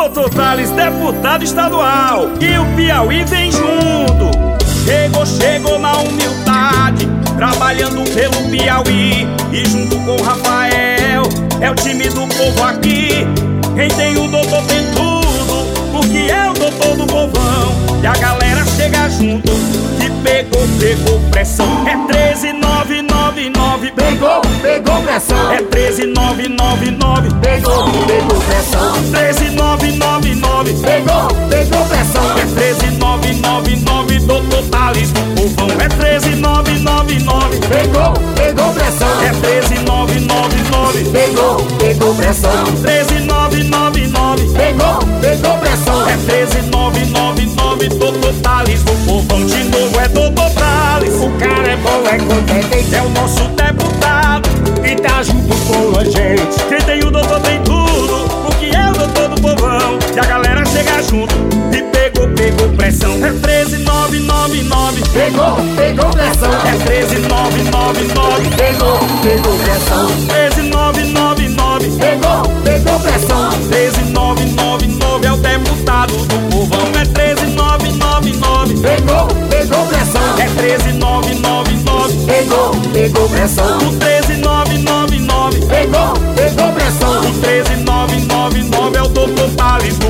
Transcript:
Doutor Thales, deputado estadual, e o Piauí vem junto. Chegou na humildade, trabalhando pelo Piauí. E junto com o Rafael, é o time do povo aqui. Quem tem o doutor tem tudo, porque é o doutor do povão. E a galera chega junto, que pegou pressão. É 13999. Pegou pressão. É 13999. Pegou pressão. 13999. Pegou pressão. É 13999. Doutor Thales do povão. É 13999. Pegou pressão. É 13999. Pegou pressão. 13999. Pegou pressão. É 13999. Doutor Thales do povão. De novo é doutor Thales. O cara é bom, é competente, É o nosso deputado e tá junto com a gente. Quem tem o doutor tem tudo, porque é o doutor do povão. E a galera chega junto e pegou pressão. É 13999. Pegou pressão. É 13999. Pegou pressão. 13999. Pegou pressão. 13999 é o deputado do povão. É 13999. Pegou pressão. É 13999. Pegou pressão. O 13999. Pegou pressão. O 13999 é o doutor Thales